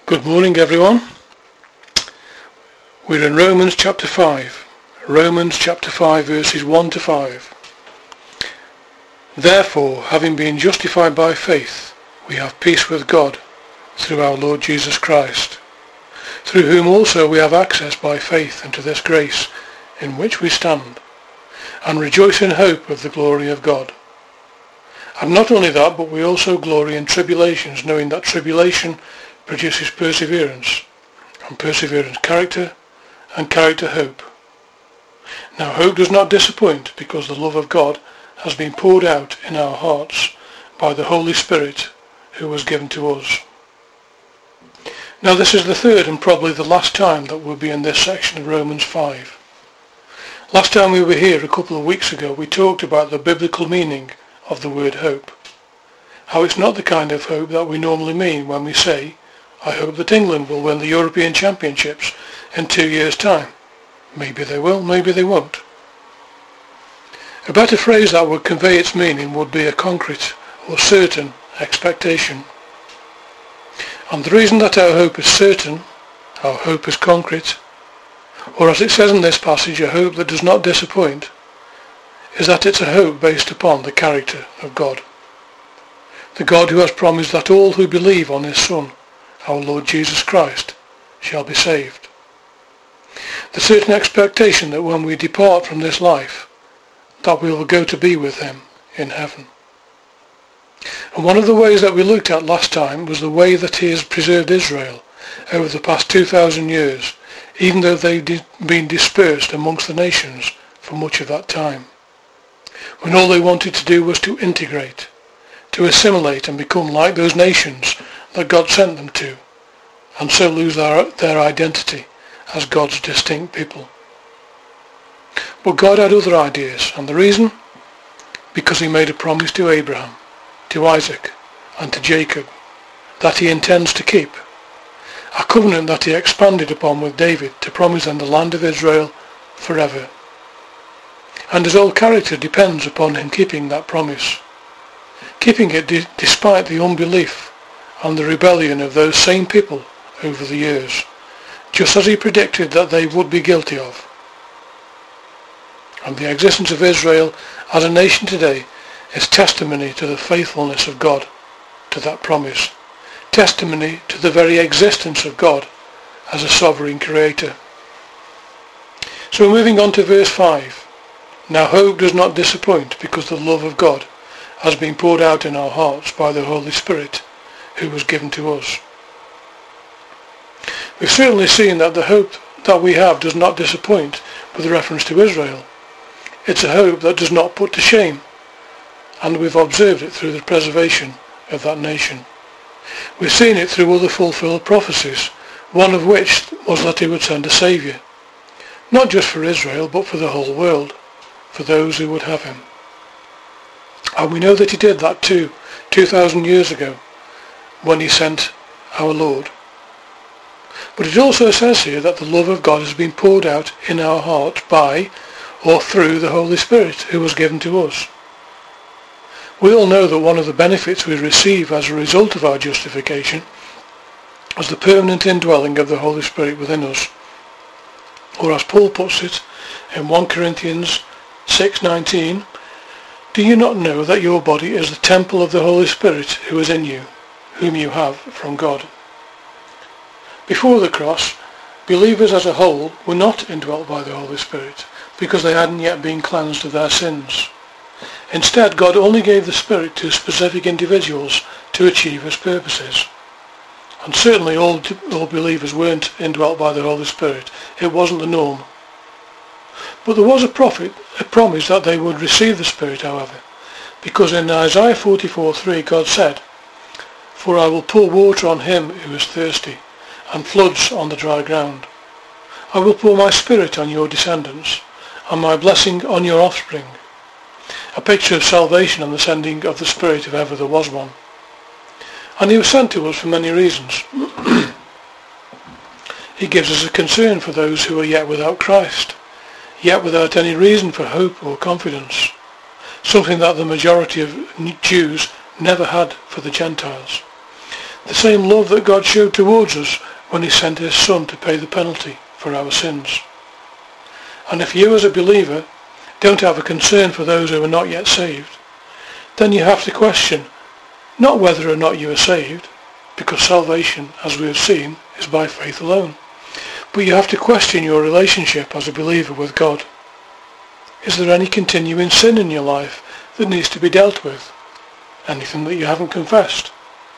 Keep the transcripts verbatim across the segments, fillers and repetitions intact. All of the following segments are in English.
Good morning, everyone. We're in Romans chapter five. Romans chapter five verses one to five. Therefore, having been justified by faith, we have peace with God through our Lord Jesus Christ, through whom also we have access by faith into this grace in which we stand, and rejoice in hope of the glory of God. And not only that, but we also glory in tribulations, knowing that tribulation produces perseverance, and perseverance character, and character hope. Now hope does not disappoint, because the love of God has been poured out in our hearts by the Holy Spirit who was given to us. Now this is the third and probably the last time that we'll be in this section of Romans five. Last time we were here a couple of weeks ago, we talked about the biblical meaning of the word hope. How it's not the kind of hope that we normally mean when we say, I hope that England will win the European Championships in two years' time. Maybe they will, maybe they won't. A better phrase that would convey its meaning would be a concrete or certain expectation. And the reason that our hope is certain, our hope is concrete, or as it says in this passage, a hope that does not disappoint, is that it's a hope based upon the character of God. The God who has promised that all who believe on his Son, our Lord Jesus Christ, shall be saved. The certain expectation that when we depart from this life, that we will go to be with him in heaven. And one of the ways that we looked at last time was the way that he has preserved Israel over the past two thousand years, even though they've been dispersed amongst the nations for much of that time, when all they wanted to do was to integrate, to assimilate and become like those nations that God sent them to, and so lose their, their identity as God's distinct people. But God had other ideas, and the reason? Because he made a promise to Abraham, to Isaac, and to Jacob that he intends to keep, a covenant that he expanded upon with David to promise them the land of Israel forever. And his whole character depends upon him keeping that promise, keeping it de- despite the unbelief and the rebellion of those same people over the years, just as he predicted that they would be guilty of. And the existence of Israel as a nation today is testimony to the faithfulness of God to that promise, testimony to the very existence of God as a sovereign creator. So we're moving on to verse five. Now hope does not disappoint, because the love of God has been poured out in our hearts by the Holy Spirit who was given to us. We've certainly seen that the hope that we have does not disappoint with reference to Israel. It's a hope that does not put to shame, and we've observed it through the preservation of that nation. We've seen it through other fulfilled prophecies, one of which was that he would send a Saviour, not just for Israel but for the whole world, for those who would have him. And we know that he did that too, two thousand years ago, when he sent our Lord. But it also says here that the love of God has been poured out in our hearts by or through the Holy Spirit who was given to us. We all know that one of the benefits we receive as a result of our justification is the permanent indwelling of the Holy Spirit within us. Or as Paul puts it in First Corinthians six nineteen, do you not know that your body is the temple of the Holy Spirit who is in you, whom you have from God? Before the cross, believers as a whole were not indwelt by the Holy Spirit because they hadn't yet been cleansed of their sins. Instead, God only gave the Spirit to specific individuals to achieve his purposes. And certainly all, all believers weren't indwelt by the Holy Spirit. It wasn't the norm. But there was a prophet, a promise that they would receive the Spirit, however, because in Isaiah forty-four three God said, For I will pour water on him who is thirsty, and floods on the dry ground. I will pour my Spirit on your descendants, and my blessing on your offspring. A picture of salvation and the sending of the Spirit if ever there was one. And he was sent to us for many reasons. He gives us a concern for those who are yet without Christ, yet without any reason for hope or confidence, something that the majority of Jews never had for the Gentiles. The same love that God showed towards us when he sent his Son to pay the penalty for our sins. And if you as a believer don't have a concern for those who are not yet saved, then you have to question not whether or not you are saved, because salvation, as we have seen, is by faith alone, but you have to question your relationship as a believer with God. Is there any continuing sin in your life that needs to be dealt with? Anything that you haven't confessed?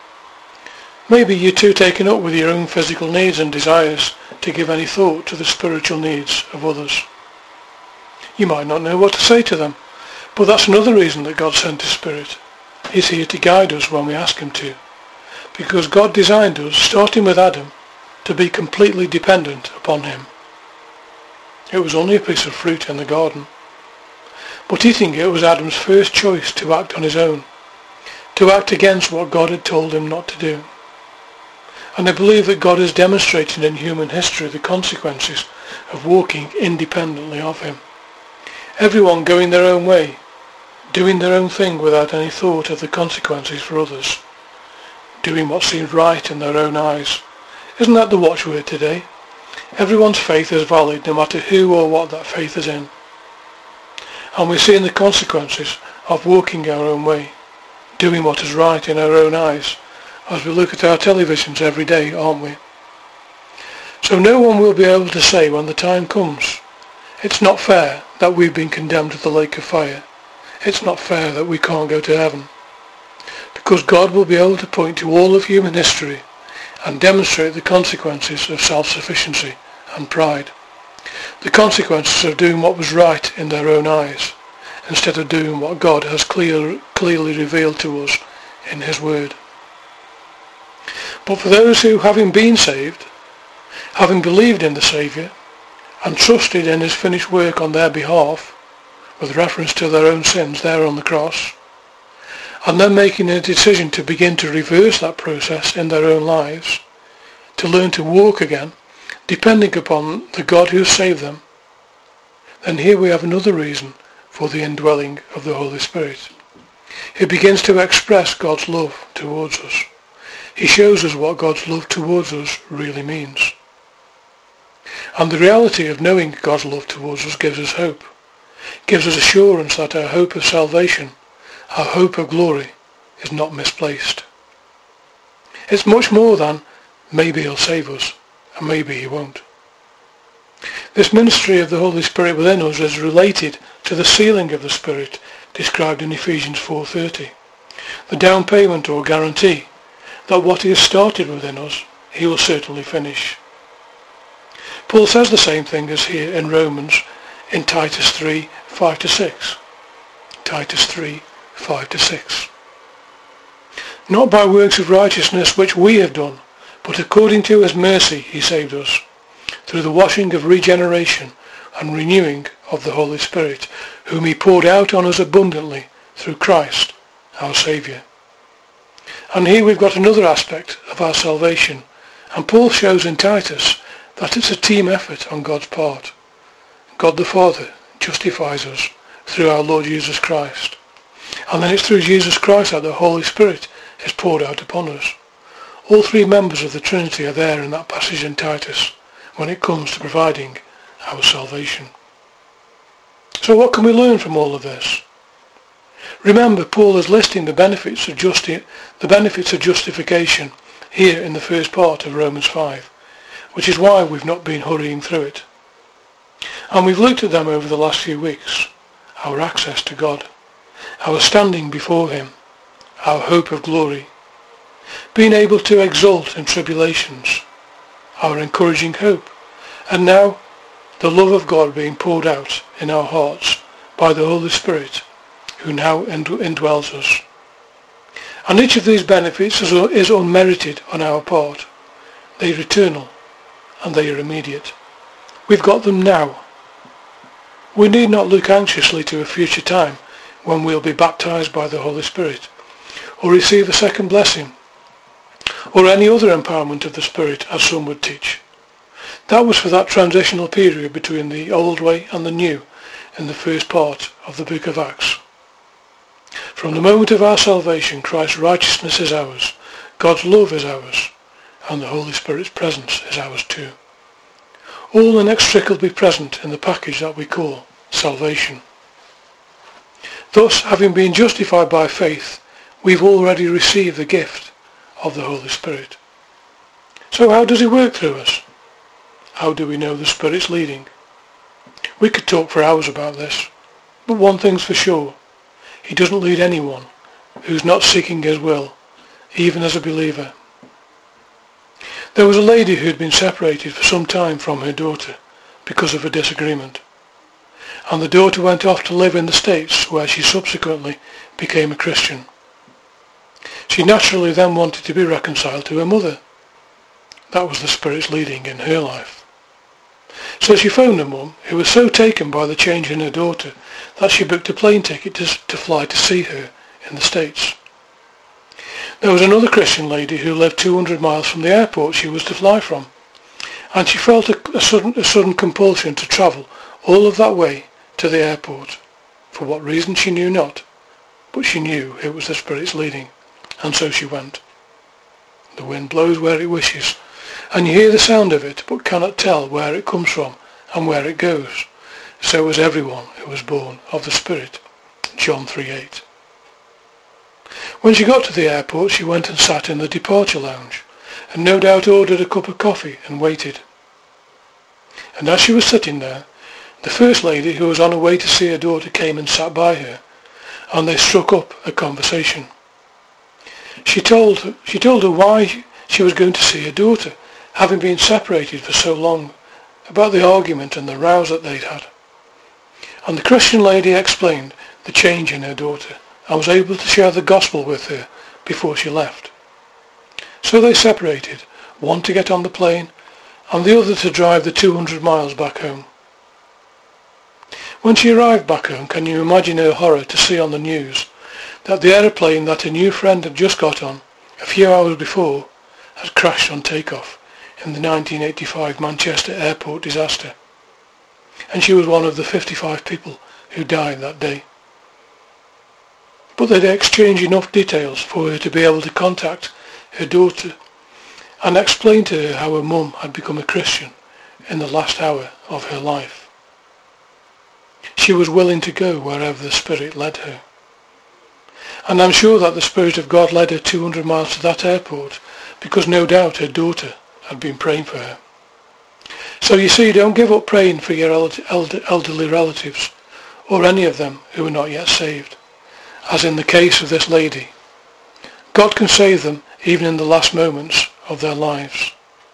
Maybe you're too taken up with your own physical needs and desires to give any thought to the spiritual needs of others. You might not know what to say to them, but that's another reason that God sent his Spirit. He's here to guide us when we ask him to, because God designed us, starting with Adam, to be completely dependent upon him. It was only a piece of fruit in the garden, but eating it was Adam's first choice to act on his own, to act against what God had told him not to do. And I believe that God has demonstrated in human history the consequences of walking independently of him. Everyone going their own way, doing their own thing without any thought of the consequences for others, doing what seemed right in their own eyes. Isn't that the watchword today? Everyone's faith is valid no matter who or what that faith is in. And we're seeing the consequences of walking our own way, doing what is right in our own eyes, as we look at our televisions every day, aren't we? So no one will be able to say when the time comes, it's not fair that we've been condemned to the lake of fire. It's not fair that we can't go to heaven. Because God will be able to point to all of human history and demonstrate the consequences of self-sufficiency and pride. The consequences of doing what was right in their own eyes, instead of doing what God has clear, clearly revealed to us in his word. But for those who, having been saved, having believed in the Saviour, and trusted in his finished work on their behalf, with reference to their own sins there on the cross, and then making a decision to begin to reverse that process in their own lives, to learn to walk again, depending upon the God who saved them, then here we have another reason for the indwelling of the Holy Spirit. He begins to express God's love towards us. He shows us what God's love towards us really means. And the reality of knowing God's love towards us gives us hope, gives us assurance that our hope of salvation, our hope of glory, is not misplaced. It's much more than maybe he'll save us and maybe he won't. This ministry of the Holy Spirit within us is related to the sealing of the Spirit described in Ephesians four thirty, the down payment or guarantee that what he has started within us, he will certainly finish. Paul says the same thing as here in Romans in Titus three five to six. Titus three five to six. Not by works of righteousness which we have done, but according to his mercy he saved us, through the washing of regeneration and renewing of the Holy Spirit, whom he poured out on us abundantly through Christ, our Saviour. And here we've got another aspect of our salvation, and Paul shows in Titus that it's a team effort on God's part. God the Father justifies us through our Lord Jesus Christ, and then it's through Jesus Christ that the Holy Spirit is poured out upon us. All three members of the Trinity are there in that passage in Titus when it comes to providing our salvation. So what can we learn from all of this? Remember, Paul is listing the benefits of justi- the benefits of justification here in the first part of Romans five, which is why we've not been hurrying through it. And we've looked at them over the last few weeks. Our access to God, our standing before him, our hope of glory, being able to exult in tribulations, our encouraging hope, and now the love of God being poured out in our hearts by the Holy Spirit, who now indwells us. And each of these benefits is unmerited on our part. They are eternal and they are immediate. We've got them now. We need not look anxiously to a future time when we'll be baptized by the Holy Spirit, or receive a second blessing, or any other empowerment of the Spirit, as some would teach. That was for that transitional period between the old way and the new in the first part of the book of Acts. From the moment of our salvation, Christ's righteousness is ours. God's love is ours, and the Holy Spirit's presence is ours too. All inextricably present in the package that we call salvation. Thus, having been justified by faith, we've already received the gift of the Holy Spirit. So how does he work through us? How do we know the Spirit's leading? We could talk for hours about this, but one thing's for sure. He doesn't lead anyone who's not seeking his will, even as a believer. There was a lady who had been separated for some time from her daughter because of a disagreement, and the daughter went off to live in the States, where she subsequently became a Christian. She naturally then wanted to be reconciled to her mother. That was the Spirit's leading in her life. So she phoned her mum, who was so taken by the change in her daughter that she booked a plane ticket to, to fly to see her in the States. There was another Christian lady who lived two hundred miles from the airport she was to fly from, and she felt a, a, sudden, a sudden compulsion to travel all of that way to the airport. For what reason she knew not, but she knew it was the Spirit's leading, and so she went. The wind blows where it wishes, and you hear the sound of it, but cannot tell where it comes from and where it goes. So was everyone who was born of the Spirit. John three eight. When she got to the airport, she went and sat in the departure lounge, and no doubt ordered a cup of coffee and waited. And as she was sitting there, the First Lady, who was on her way to see her daughter, came and sat by her, and they struck up a conversation. She told her, she told her why she was going to see her daughter, having been separated for so long, about the argument and the rows that they'd had. And the Christian lady explained the change in her daughter, and was able to share the gospel with her before she left. So they separated, one to get on the plane, and the other to drive the two hundred miles back home. When she arrived back home, can you imagine her horror to see on the news that the aeroplane that her new friend had just got on a few hours before had crashed on takeoff in the nineteen eighty-five Manchester airport disaster, and she was one of the fifty-five people who died that day. But they'd exchanged enough details for her to be able to contact her daughter and explain to her how her mum had become a Christian in the last hour of her life. She was willing to go wherever the Spirit led her. And I'm sure that the Spirit of God led her two hundred miles to that airport because no doubt her daughter had been praying for her. So you see, don't give up praying for your elderly relatives or any of them who are not yet saved, as in the case of this lady. God can save them even in the last moments of their lives.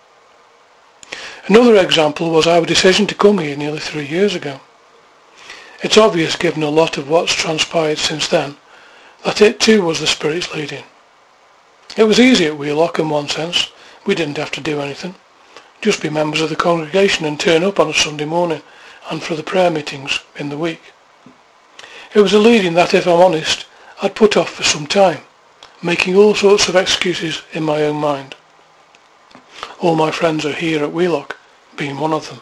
Another example was our decision to come here nearly three years ago. It's obvious, given a lot of what's transpired since then, that it too was the Spirit's leading. It was easy at Wheelock in one sense. We didn't have to do anything. Just be members of the congregation and turn up on a Sunday morning and for the prayer meetings in the week. It was a leading that, if I'm honest, I'd put off for some time, making all sorts of excuses in my own mind. All my friends are here at Wheelock, being one of them.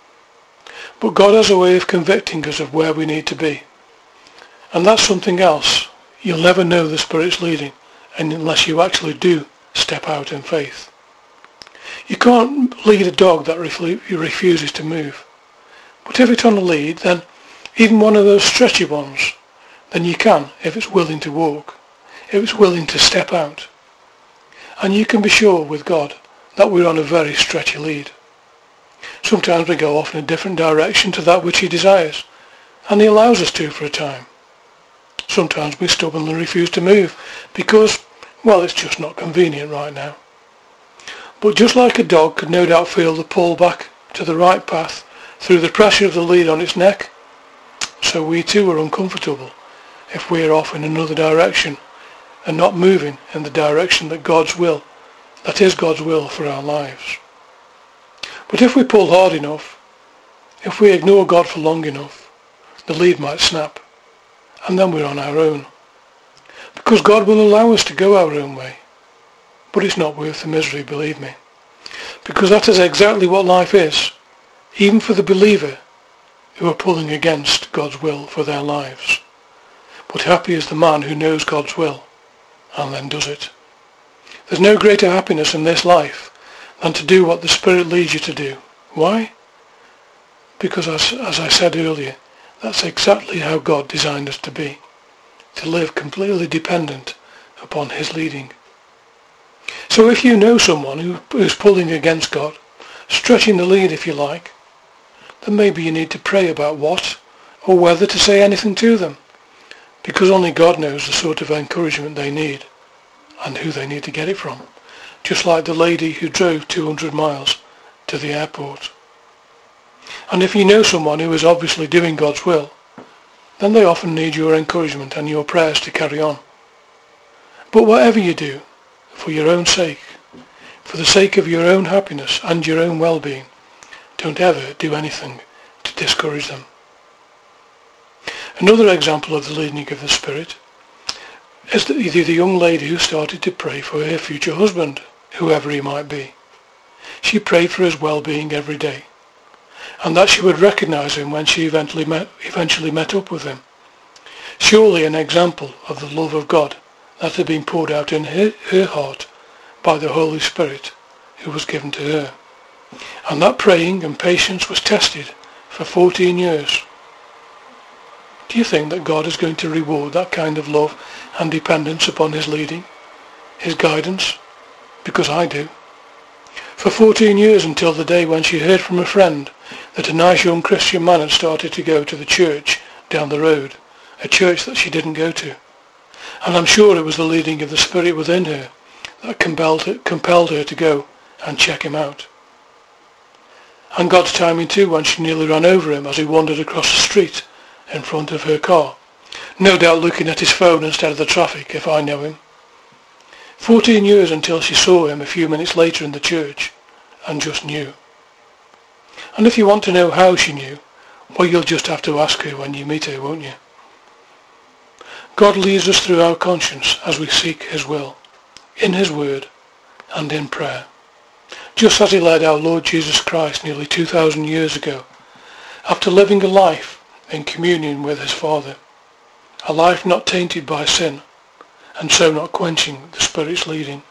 But God has a way of convicting us of where we need to be. And that's something else. You'll never know the Spirit's leading unless you actually do step out in faith. You can't lead a dog that refuses to move. But if it's on a lead, then even one of those stretchy ones, then you can if it's willing to walk, if it's willing to step out. And you can be sure with God that we're on a very stretchy lead. Sometimes we go off in a different direction to that which he desires, and he allows us to for a time. Sometimes we stubbornly refuse to move because, well, it's just not convenient right now. But just like a dog could no doubt feel the pull back to the right path through the pressure of the lead on its neck, so we too are uncomfortable if we are off in another direction and not moving in the direction that God's will, that is God's will for our lives. But if we pull hard enough, if we ignore God for long enough, the lead might snap, and then we're on our own. Because God will allow us to go our own way. But it's not worth the misery, believe me. Because that is exactly what life is, even for the believer who are pulling against God's will for their lives. But happy is the man who knows God's will and then does it. There's no greater happiness in this life than to do what the Spirit leads you to do. Why? Because as, as I said earlier, that's exactly how God designed us to be, to live completely dependent upon His leading. So if you know someone who, who's pulling against God, stretching the lead if you like, then maybe you need to pray about what or whether to say anything to them, because only God knows the sort of encouragement they need and who they need to get it from, just like the lady who drove two hundred miles to the airport. And if you know someone who is obviously doing God's will, then they often need your encouragement and your prayers to carry on. But whatever you do, for your own sake, for the sake of your own happiness and your own well-being, don't ever do anything to discourage them. Another example of the leading of the Spirit is the, the young lady who started to pray for her future husband, whoever he might be. She prayed for his well-being every day, and that she would recognize him when she eventually met, eventually met up with him. Surely an example of the love of God that had been poured out in her, her heart by the Holy Spirit who was given to her. And that praying and patience was tested for fourteen years. Do you think that God is going to reward that kind of love and dependence upon His leading, His guidance? Because I do. For fourteen years, until the day when she heard from a friend that a nice young Christian man had started to go to the church down the road, a church that she didn't go to. And I'm sure it was the leading of the Spirit within her that compelled her, compelled her to go and check him out. And God's timing too, when she nearly ran over him as he wandered across the street in front of her car, no doubt looking at his phone instead of the traffic, if I know him. Fourteen years until she saw him a few minutes later in the church and just knew. And if you want to know how she knew, well, you'll just have to ask her when you meet her, won't you? God leads us through our conscience as we seek His will, in His word and in prayer, just as He led our Lord Jesus Christ nearly two thousand years ago, after living a life in communion with His Father, a life not tainted by sin, and so not quenching the Spirit's leading,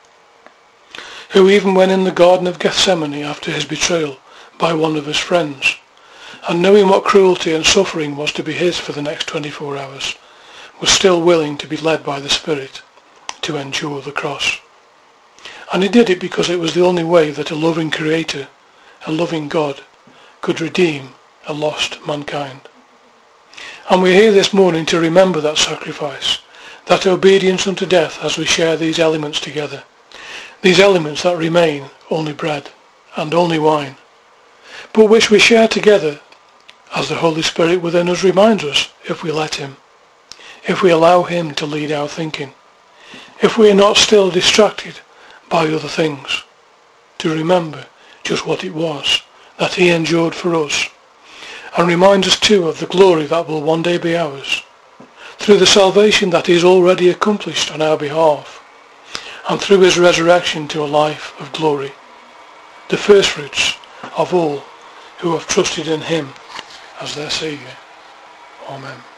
who even when in the Garden of Gethsemane after His betrayal by one of His friends, and knowing what cruelty and suffering was to be His for the next twenty-four hours, was still willing to be led by the Spirit to endure the cross. And He did it because it was the only way that a loving Creator, a loving God, could redeem a lost mankind. And we're here this morning to remember that sacrifice, that obedience unto death as we share these elements together, these elements that remain only bread and only wine, but which we share together as the Holy Spirit within us reminds us, if we let Him, if we allow Him to lead our thinking, if we are not still distracted by other things, to remember just what it was that He endured for us, and remind us too of the glory that will one day be ours, through the salvation that He has already accomplished on our behalf, and through His resurrection to a life of glory, the firstfruits of all who have trusted in Him as their Saviour. Amen.